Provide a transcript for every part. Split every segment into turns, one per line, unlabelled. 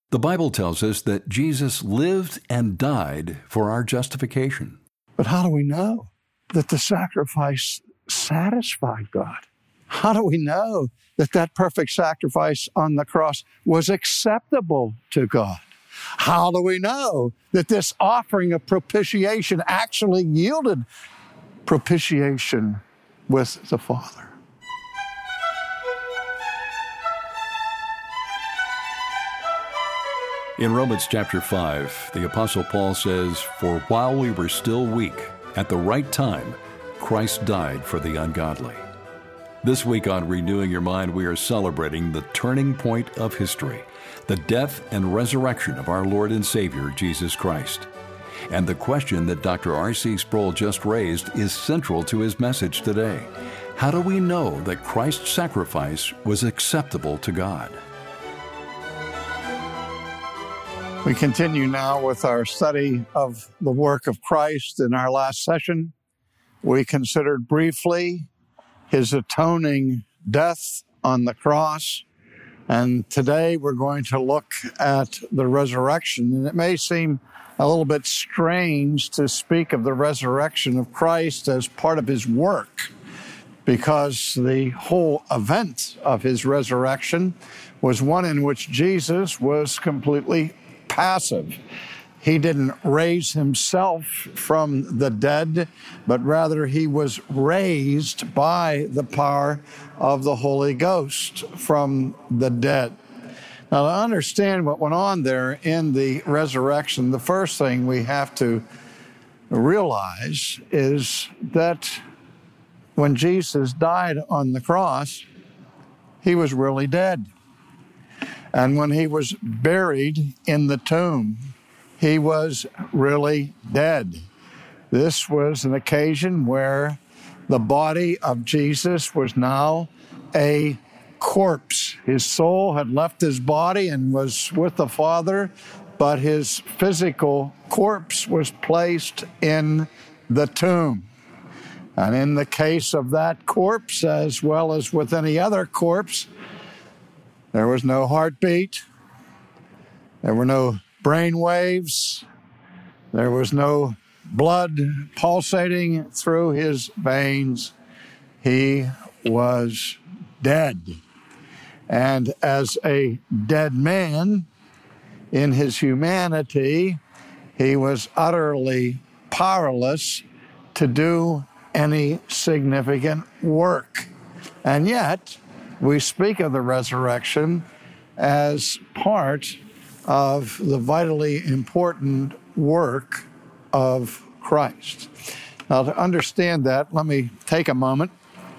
The Bible tells us that Jesus lived and died for our justification.
But how do we know that the sacrifice satisfied God? How do we know that that perfect sacrifice on the cross was acceptable to God? How do we know that this offering of propitiation actually yielded propitiation with the Father?
In Romans chapter 5, the Apostle Paul says, "For while we were still weak, at the right time, Christ died for the ungodly." This week on Renewing Your Mind, we are celebrating the turning point of history, the death and resurrection of our Lord and Savior, Jesus Christ. And the question that Dr. R.C. Sproul just raised is central to his message today. How do we know that Christ's sacrifice was acceptable to God?
We continue now with our study of the work of Christ. In our last session, we considered briefly his atoning death on the cross. And today we're going to look at the resurrection. And it may seem a little bit strange to speak of the resurrection of Christ as part of his work, because the whole event of his resurrection was one in which Jesus was completely passive. He didn't raise himself from the dead, but rather he was raised by the power of the Holy Ghost from the dead. Now, to understand what went on there in the resurrection, the first thing we have to realize is that when Jesus died on the cross, he was really dead. And when he was buried in the tomb, he was really dead. This was an occasion where the body of Jesus was now a corpse. His soul had left his body and was with the Father, but his physical corpse was placed in the tomb. And in the case of that corpse, as well as with any other corpse, there was no heartbeat. There were no brain waves. There was no blood pulsating through his veins. He was dead. And as a dead man, in his humanity, he was utterly powerless to do any significant work. And yet, we speak of the resurrection as part of the vitally important work of Christ. Now, to understand that, let me take a moment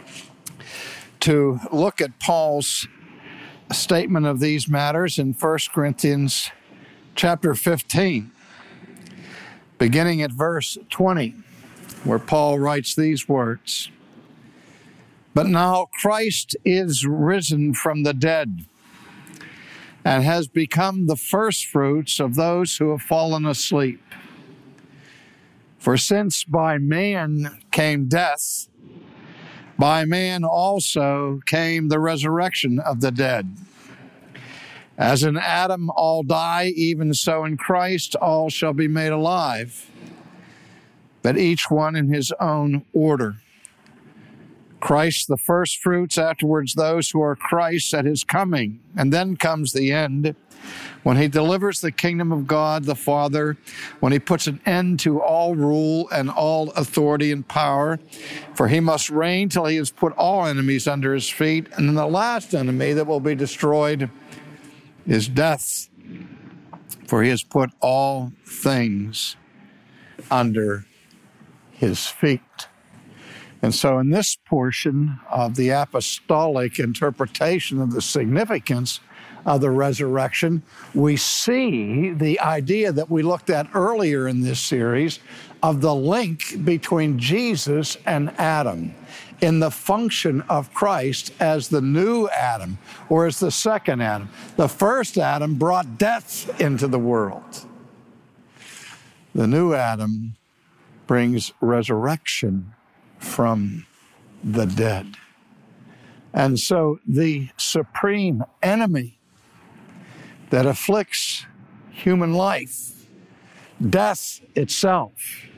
to look at Paul's statement of these matters in 1 Corinthians chapter 15, beginning at verse 20, where Paul writes these words: "But now Christ is risen from the dead and has become the firstfruits of those who have fallen asleep. For since by man came death, by man also came the resurrection of the dead. As in Adam all die, even so in Christ all shall be made alive, but each one in his own order. Christ the firstfruits, afterwards those who are Christ at his coming. And then comes the end, when he delivers the kingdom of God the Father, when he puts an end to all rule and all authority and power. For he must reign till he has put all enemies under his feet. And then the last enemy that will be destroyed is death. For he has put all things under his feet." And so in this portion of the apostolic interpretation of the significance of the resurrection, we see the idea that we looked at earlier in this series of the link between Jesus and Adam in the function of Christ as the new Adam, or as the second Adam. The first Adam brought death into the world. The new Adam brings resurrection from the dead. And so the supreme enemy that afflicts human life, death itself,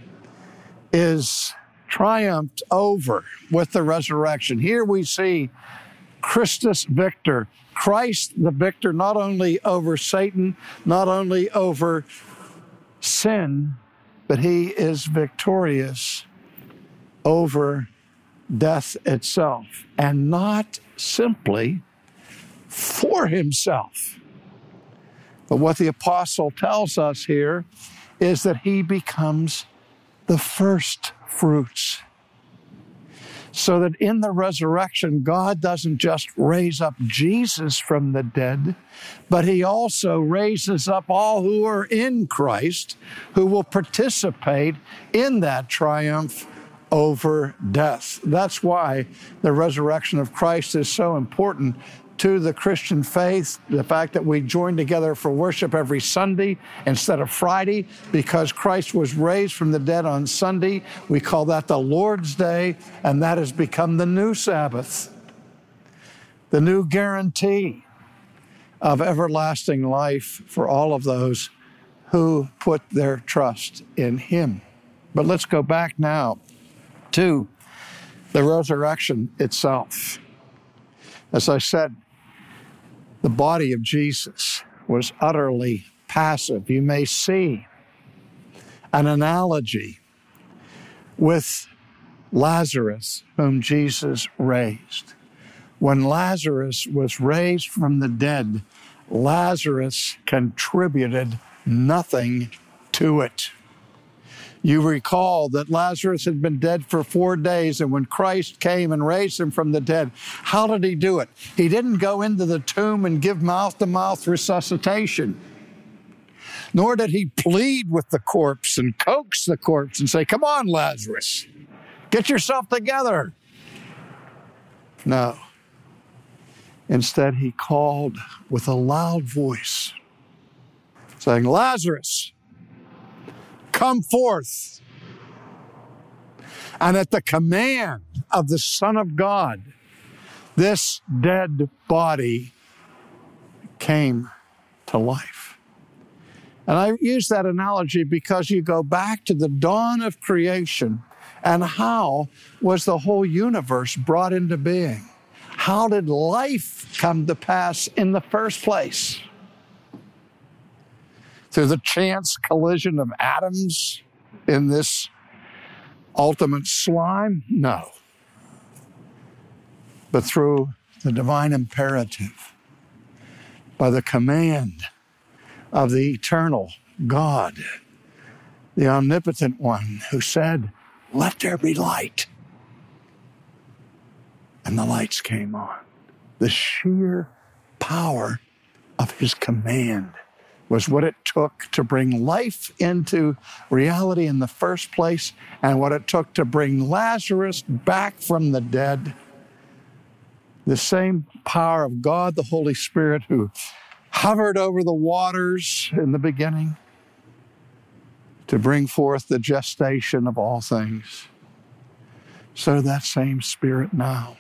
is triumphed over with the resurrection. Here we see Christus Victor, Christ the victor, not only over Satan, not only over sin, but he is victorious over death itself, and not simply for himself. But what the apostle tells us here is that he becomes the first fruits. So that in the resurrection, God doesn't just raise up Jesus from the dead, but he also raises up all who are in Christ, who will participate in that triumph over death. That's why the resurrection of Christ is so important to the Christian faith, the fact that we join together for worship every Sunday instead of Friday, because Christ was raised from the dead on Sunday. We call that the Lord's Day, and that has become the new Sabbath, the new guarantee of everlasting life for all of those who put their trust in him. But let's go back now to the resurrection itself. As I said, the body of Jesus was utterly passive. You may see an analogy with Lazarus, whom Jesus raised. When Lazarus was raised from the dead, Lazarus contributed nothing to it. You recall that Lazarus had been dead for 4 days, and when Christ came and raised him from the dead, how did he do it? He didn't go into the tomb and give mouth-to-mouth resuscitation, nor did he plead with the corpse and coax the corpse and say, "Come on, Lazarus, get yourself together." No. Instead, he called with a loud voice, saying, "Lazarus, come forth." And at the command of the Son of God, this dead body came to life. And I use that analogy because you go back to the dawn of creation, and how was the whole universe brought into being? How did life come to pass in the first place? Through the chance collision of atoms in this ultimate slime? No. But through the divine imperative, by the command of the eternal God, the omnipotent one, who said, "Let there be light." And the lights came on. The sheer power of his command was what it took to bring life into reality in the first place, and what it took to bring Lazarus back from the dead. The same power of God, the Holy Spirit, who hovered over the waters in the beginning to bring forth the gestation of all things. So that same Spirit now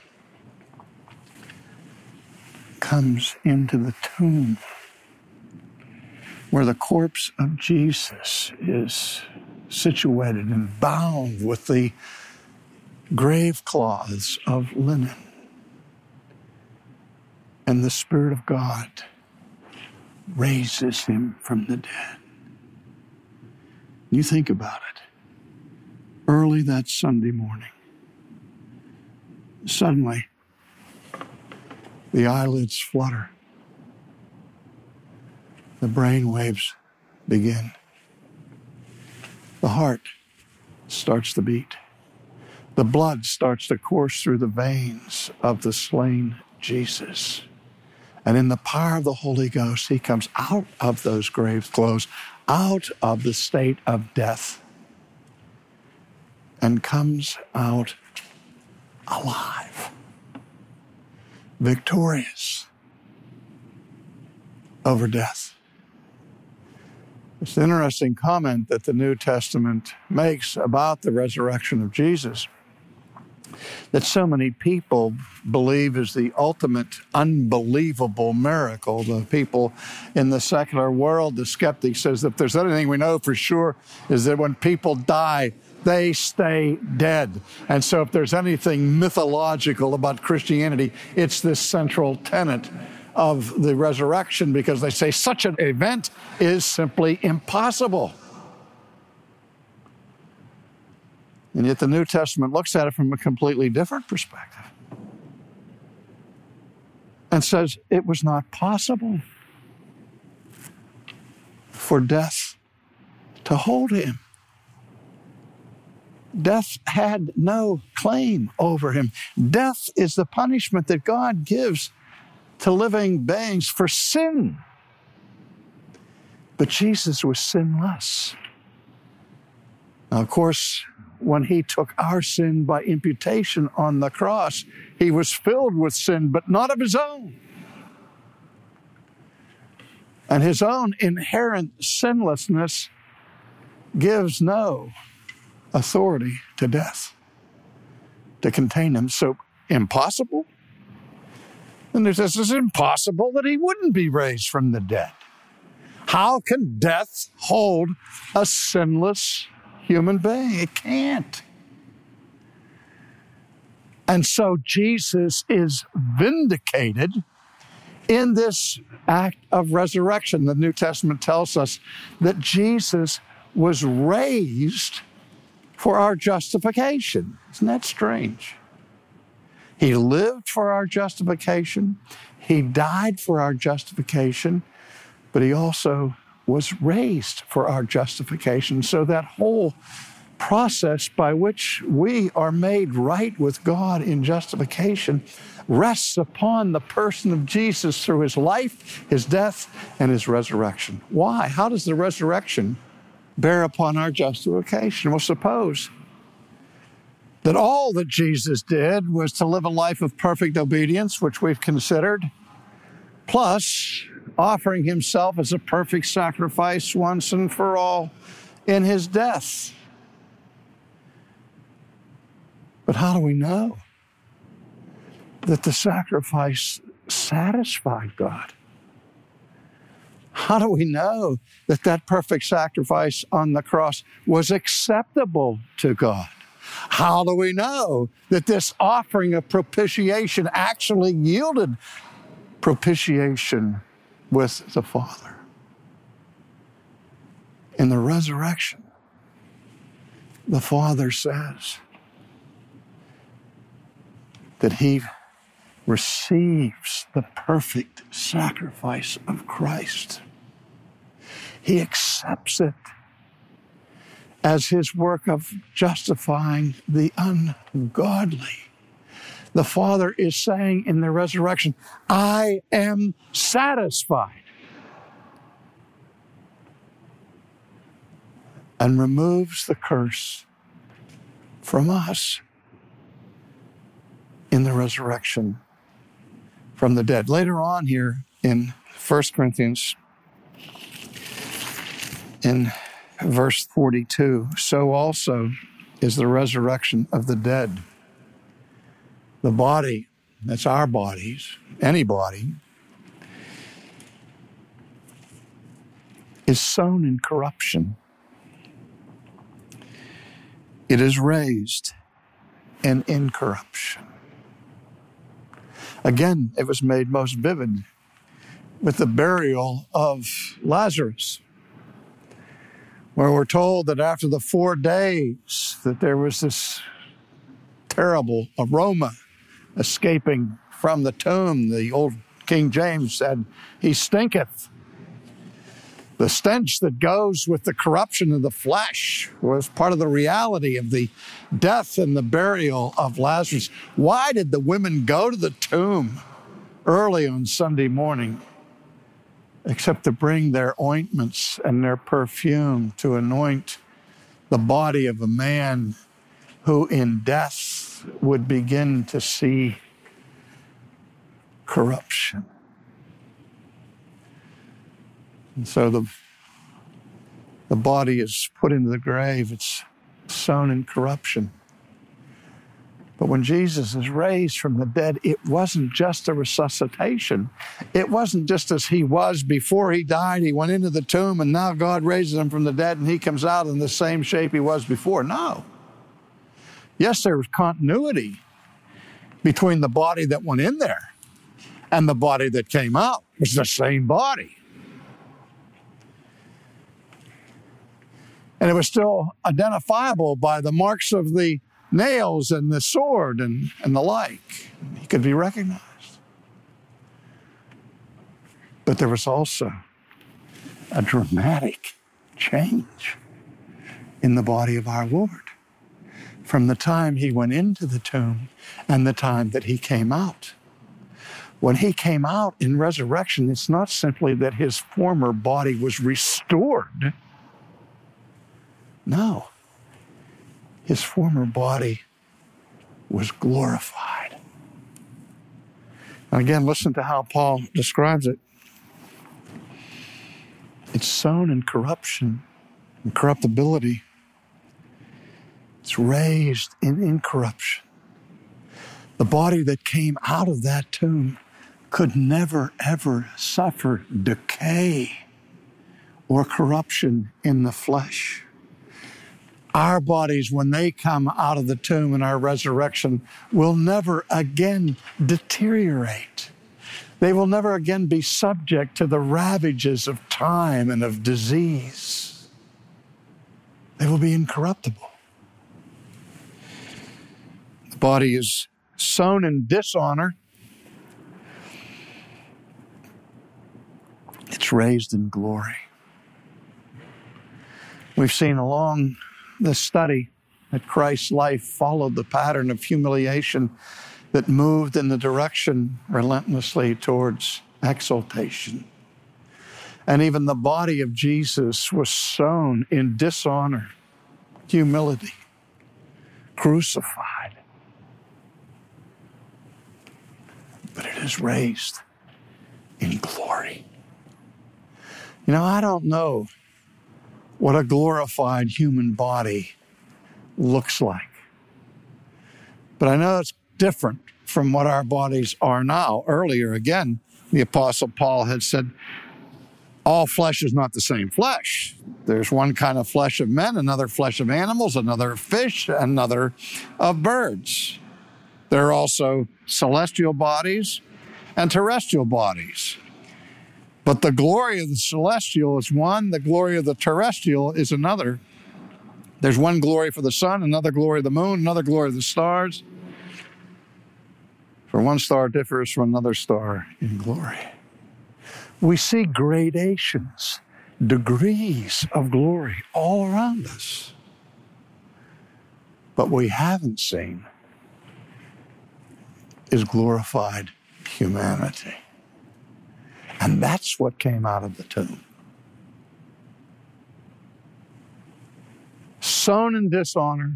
comes into the tomb, where the corpse of Jesus is situated and bound with the grave cloths of linen. And the Spirit of God raises him from the dead. You think about it. Early that Sunday morning, suddenly the eyelids flutter. The brain waves begin. The heart starts to beat. The blood starts to course through the veins of the slain Jesus. And in the power of the Holy Ghost, he comes out of those grave clothes, out of the state of death, and comes out alive, victorious over death. It's an interesting comment that the New Testament makes about the resurrection of Jesus. that so many people believe is the ultimate unbelievable miracle. The people in the secular world, the skeptic, says if there's anything we know for sure is that when people die, they stay dead. And so if there's anything mythological about Christianity, it's this central tenet of the resurrection, because they say such an event is simply impossible. And yet the New Testament looks at it from a completely different perspective and says it was not possible for death to hold him. Death had no claim over him. Death is the punishment that God gives to living beings for sin. But Jesus was sinless. Now, of course, when he took our sin by imputation on the cross, he was filled with sin, but not of his own. And his own inherent sinlessness gives no authority to death to contain him. So impossible? And there's this, it's impossible that he wouldn't be raised from the dead. How can death hold a sinless human being? It can't. And so Jesus is vindicated in this act of resurrection. The New Testament tells us that Jesus was raised for our justification. Isn't that strange? He lived for our justification. He died for our justification, but he also was raised for our justification. So that whole process by which we are made right with God in justification rests upon the person of Jesus through his life, his death, and his resurrection. Why? How does the resurrection bear upon our justification? Well, suppose that all that Jesus did was to live a life of perfect obedience, which we've considered, plus offering himself as a perfect sacrifice once and for all in his death. But how do we know that the sacrifice satisfied God? How do we know that that perfect sacrifice on the cross was acceptable to God? How do we know that this offering of propitiation actually yielded propitiation with the Father? In the resurrection, the Father says that he receives the perfect sacrifice of Christ. He accepts it as his work of justifying the ungodly. The Father is saying in the resurrection, I am satisfied. And removes the curse from us in the resurrection from the dead. Later on here in 1 Corinthians, in verse 42, so also is the resurrection of the dead. The body, that's our bodies, any body, is sown in corruption. It is raised in incorruption. Again, it was made most vivid with the burial of Lazarus, where we're told that after the 4 days that there was this terrible aroma escaping from the tomb. The old King James said, he stinketh. The stench that goes with the corruption of the flesh was part of the reality of the death and the burial of Lazarus. Why did the women go to the tomb early on Sunday morning except to bring their ointments and their perfume to anoint the body of a man who in death would begin to see corruption? And so the body is put into the grave. It's sown in corruption. But when Jesus is raised from the dead, it wasn't just a resuscitation. It wasn't just as he was before he died. He went into the tomb and now God raises him from the dead and he comes out in the same shape he was before. No. Yes, there was continuity between the body that went in there and the body that came out. It was the same body. And it was still identifiable by the marks of the nails and the sword and the like. He could be recognized. But there was also a dramatic change in the body of our Lord from the time he went into the tomb and the time that he came out. When he came out in resurrection, it's not simply that his former body was restored. No. His former body was glorified. And again, listen to how Paul describes it. It's sown in corruption and corruptibility. It's raised in incorruption. The body that came out of that tomb could never, ever suffer decay or corruption in the flesh. Our bodies, when they come out of the tomb in our resurrection, will never again deteriorate. They will never again be subject to the ravages of time and of disease. They will be incorruptible. The body is sown in dishonor. It's raised in glory. We've seen along this study that Christ's life followed the pattern of humiliation that moved in the direction relentlessly towards exaltation. And even the body of Jesus was sown in dishonor, humility, crucified. But it is raised in glory. You know, I don't know what a glorified human body looks like. But I know it's different from what our bodies are now. Earlier, again, the Apostle Paul had said, all flesh is not the same flesh. There's one kind of flesh of men, another flesh of animals, another of fish, another of birds. There are also celestial bodies and terrestrial bodies. But the glory of the celestial is one, the glory of the terrestrial is another. There's one glory for the sun, another glory of the moon, another glory of the stars. For one star differs from another star in glory. We see gradations, degrees of glory all around us. But what we haven't seen is glorified humanity. And that's what came out of the tomb. Sown in dishonor,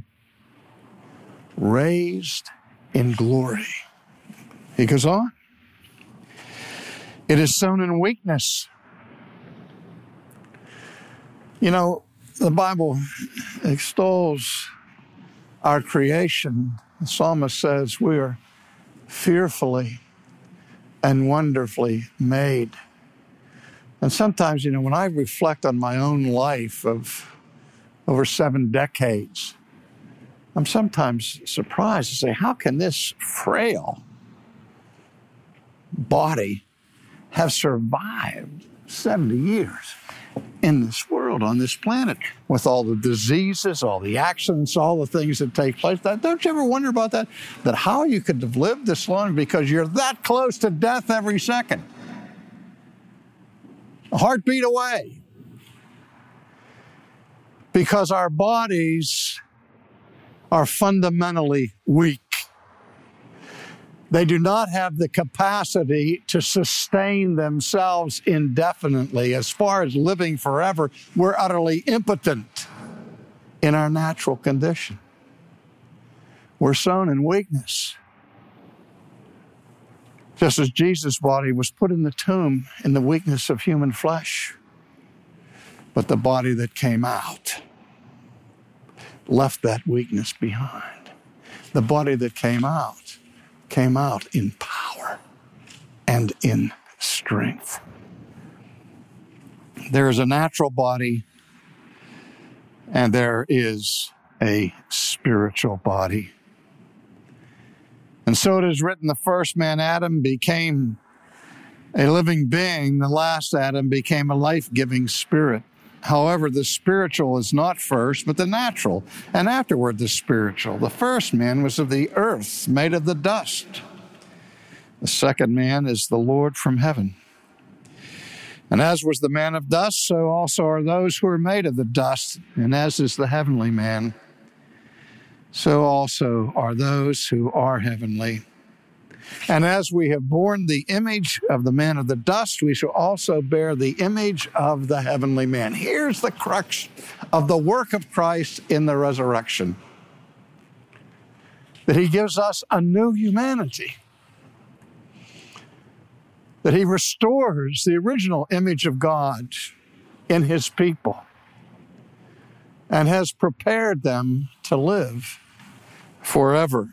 raised in glory. He goes on. It is sown in weakness. You know, the Bible extols our creation. The psalmist says we are fearfully and wonderfully made. And sometimes, you know, when I reflect on my own life of over 7 decades, I'm sometimes surprised to say, how can this frail body have survived 70 years in this world, on this planet, with all the diseases, all the accidents, all the things that take place? Don't you ever wonder about that? That how you could have lived this long because you're that close to death every second. A heartbeat away. Because our bodies are fundamentally weak. They do not have the capacity to sustain themselves indefinitely. As far as living forever, we're utterly impotent in our natural condition. We're sown in weakness. Just as Jesus' body was put in the tomb in the weakness of human flesh, but the body that came out left that weakness behind. The body that came out in power and in strength. There is a natural body, and there is a spiritual body. And so it is written, the first man, Adam, became a living being. The last Adam became a life-giving spirit. However, the spiritual is not first, but the natural, and afterward the spiritual. The first man was of the earth, made of the dust. The second man is the Lord from heaven. And as was the man of dust, so also are those who are made of the dust. And as is the heavenly man, so also are those who are heavenly. And as we have borne the image of the man of the dust, we shall also bear the image of the heavenly man. Here's the crux of the work of Christ in the resurrection. That he gives us a new humanity. That he restores the original image of God in his people and has prepared them to live forever.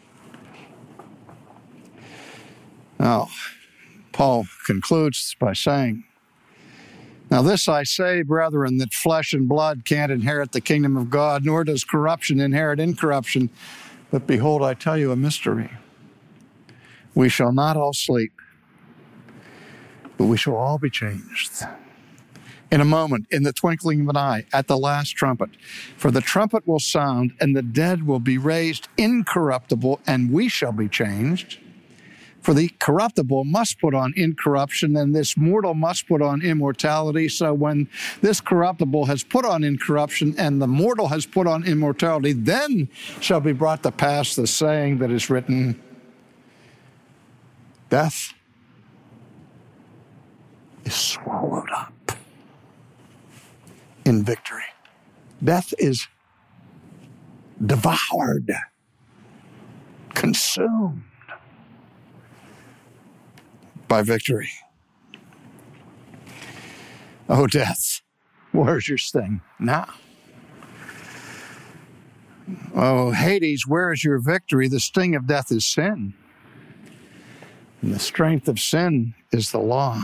Now, Paul concludes by saying, now this I say, brethren, that flesh and blood can't inherit the kingdom of God, nor does corruption inherit incorruption. But behold, I tell you a mystery. We shall not all sleep, but we shall all be changed. In a moment, in the twinkling of an eye, at the last trumpet. For the trumpet will sound, and the dead will be raised incorruptible, and we shall be changed. For the corruptible must put on incorruption, and this mortal must put on immortality. So when this corruptible has put on incorruption, and the mortal has put on immortality, then shall be brought to pass the saying that is written, death is swallowed up in victory. Death is devoured, consumed by victory. Oh, death, where's your sting now? Oh, Hades, where is your victory? The sting of death is sin, and the strength of sin is the law.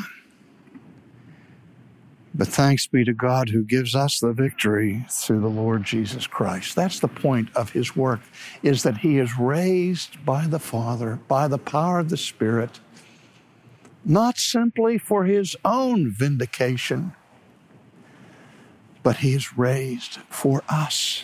But thanks be to God who gives us the victory through the Lord Jesus Christ. That's the point of his work, is that he is raised by the Father, by the power of the Spirit, not simply for his own vindication, but he is raised for us.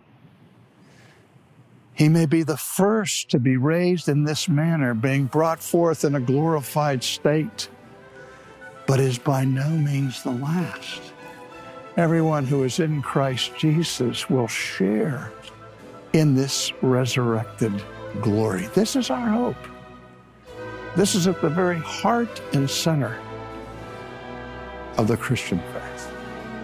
He may be the first to be raised in this manner, being brought forth in a glorified state, but is by no means the last. Everyone who is in Christ Jesus will share in this resurrected glory. This is our hope. This is at the very heart and center of the Christian faith.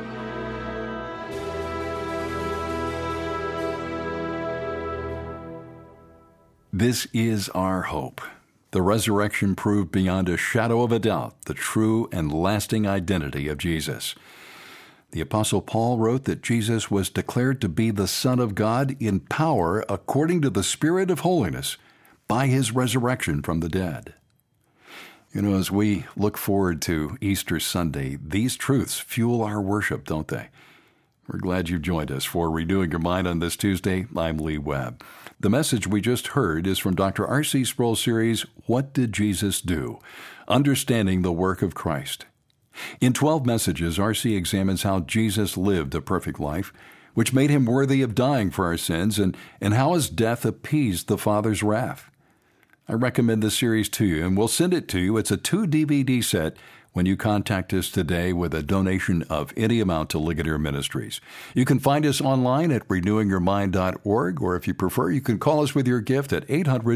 This is our hope. The resurrection proved beyond a shadow of a doubt the true and lasting identity of Jesus. The Apostle Paul wrote that Jesus was declared to be the Son of God in power according to the Spirit of holiness by his resurrection from the dead. You know, as we look forward to Easter Sunday, these truths fuel our worship, don't they? We're glad you've joined us for Renewing Your Mind on this Tuesday. I'm Lee Webb. The message we just heard is from Dr. R.C. Sproul's series, What Did Jesus Do? Understanding the Work of Christ. In 12 messages, R.C. examines how Jesus lived a perfect life, which made him worthy of dying for our sins, and how his death appeased the Father's wrath. I recommend this series to you, and we'll send it to you. It's a 2-DVD set when you contact us today with a donation of any amount to Ligonier Ministries. You can find us online at renewingyourmind.org, or if you prefer, you can call us with your gift at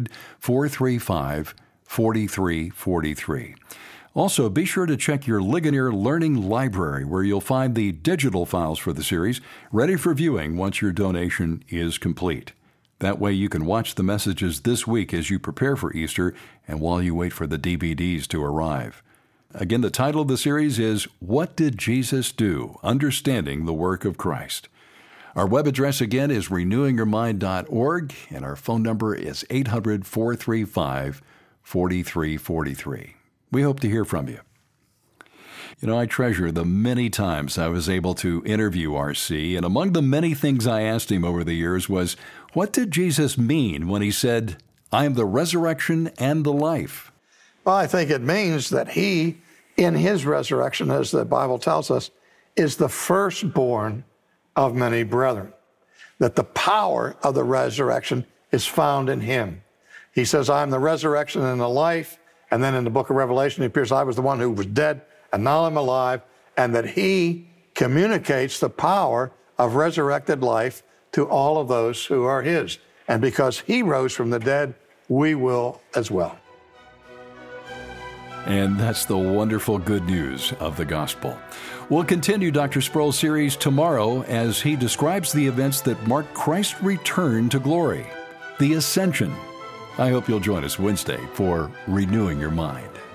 800-435-4343. Also, be sure to check your Ligonier Learning Library, where you'll find the digital files for the series ready for viewing once your donation is complete. That way you can watch the messages this week as you prepare for Easter and while you wait for the DVDs to arrive. Again, the title of the series is What Did Jesus Do? Understanding the Work of Christ. Our web address again is renewingyourmind.org, and our phone number is 800-435-4343. We hope to hear from you. You know, I treasure the many times I was able to interview R.C., and among the many things I asked him over the years was, what did Jesus mean when he said, I am the resurrection and the life?
Well, I think it means that he, in his resurrection, as the Bible tells us, is the firstborn of many brethren. That the power of the resurrection is found in him. He says, I am the resurrection and the life. And then in the book of Revelation, it appears, I was the one who was dead, and now I'm alive. And that he communicates the power of resurrected life to all of those who are his. And because he rose from the dead, we will as well.
And that's the wonderful good news of the gospel. We'll continue Dr. Sproul's series tomorrow as he describes the events that mark Christ's return to glory, the ascension. I hope you'll join us Wednesday for Renewing Your Mind.